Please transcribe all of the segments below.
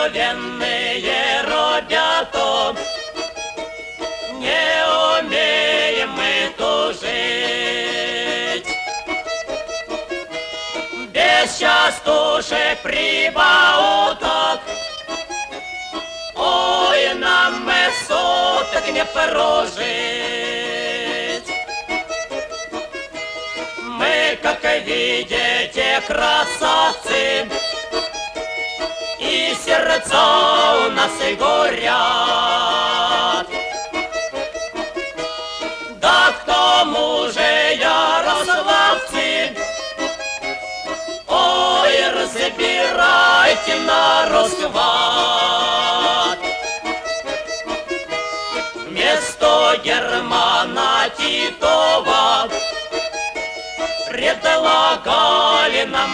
обыкновенные ребята, не умеем мы тужить. Без частушек прибауток, ой, нам мы суток не прожить. Мы, как видите, красавцы, и сердца у нас и горят. Да к тому же ярославцы, ой, разбирайте на расхват. Вместо Германа Титова предлагали нам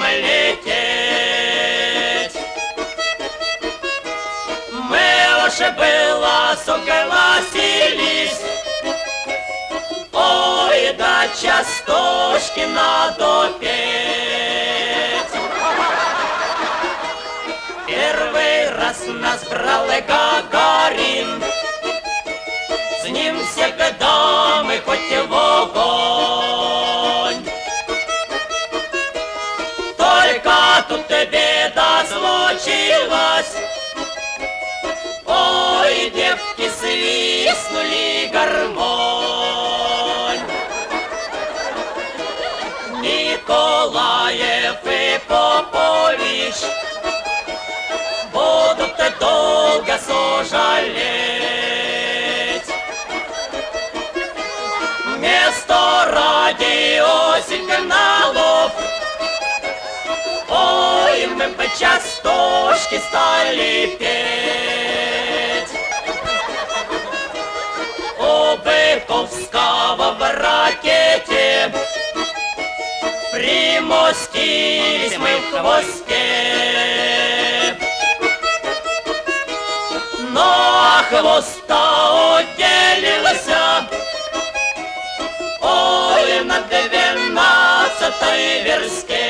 лететь. Мы уж было согласились, ой, да частушки надо петь. Первый раз нас брал Гагарин, с ним всегда мы хоть и в огонь. Только тут беда случилась, ой, девки свистнули гармонь. Николаев и Попович будут долго сожалеть. Вместо радиосигналов, ой, мы бы частушки стали петь. У Быковского в ракете примостились мы в хвосте. Но хвоста отделился, ой, на 12-й версте.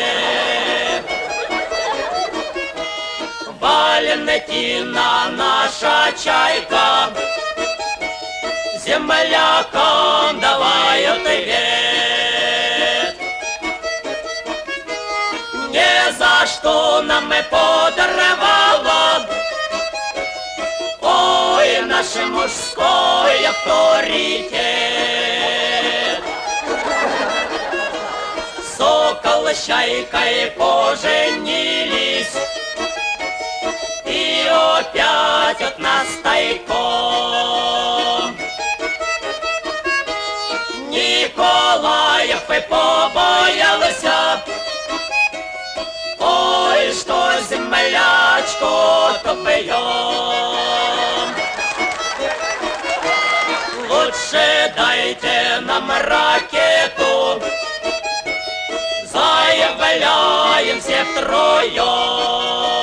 Валентина наша чайка землякам давай ответ. Ни за что нам и подорвала, ой, наш мужской авторитет. Сокол с чайкой поженились, и опять от нас тайком. Николаев и побоялся, ой, что землячку-то бьем. Лучше дайте нам ракету, заявляем все втроем.